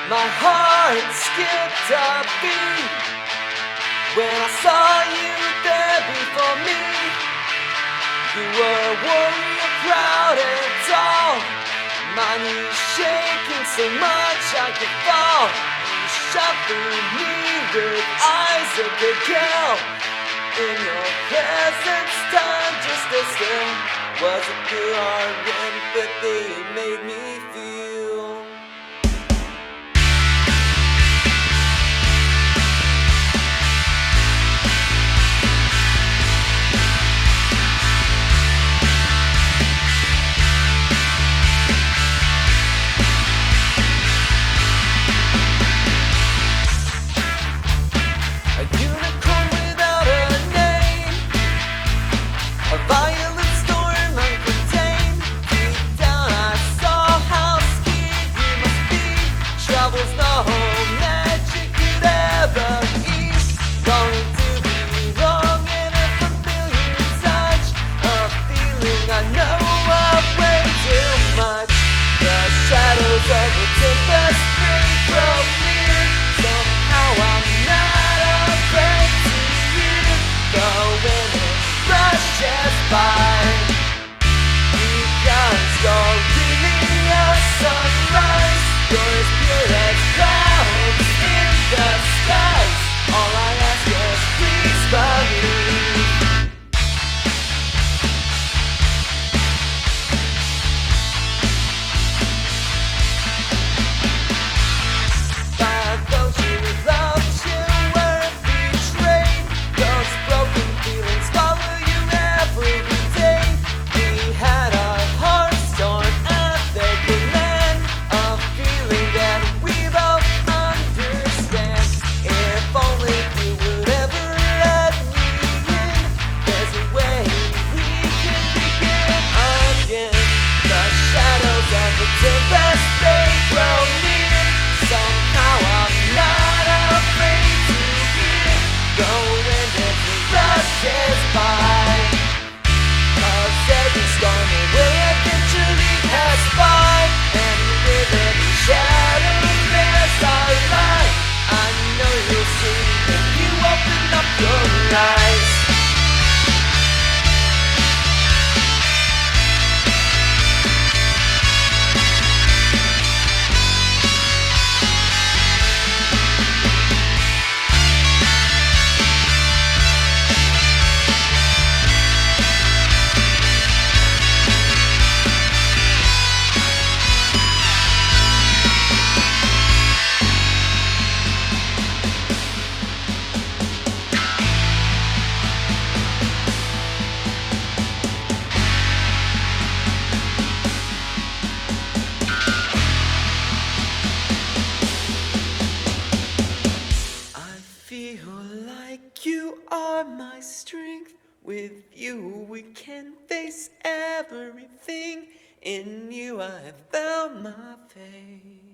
My heart skipped a beat when I saw you there before me. You were a warrior, proud and tall. My knees shaking so much I could fall. You shot through me with eyes that could kill. In your presence, time just stood still. Wasn't the hard empathy it made me feel. A unicorn without a name, a violent storm uncontained. Deep down I saw how scared you must be. Trouble's no magic could ever ease. Longing to be wrong in a familiar touch, a feeling I know of way too much. The shadows of the tempest they grow near. Somehow I'm not afraid to hear the wind rushes by. Because you're really a sunrise. You're as pure as clouds in the skies. All I ask is please believe. By those you loved, you were betrayed. Those broken feelings follow you every day. We had our hearts torn at the command, a feeling that we both understand. If only you would ever let me in, there's a way we can begin again. The shadows of the tempest, they grow near. Somehow I'm not afraid to hear the wind as it rushes by. 'Cause every storm will eventually pass by, and with every shadow there's a light. I know you'll see if you open up your eyes. I feel like you are my strength. With you we can face everything. In you I have found my faith.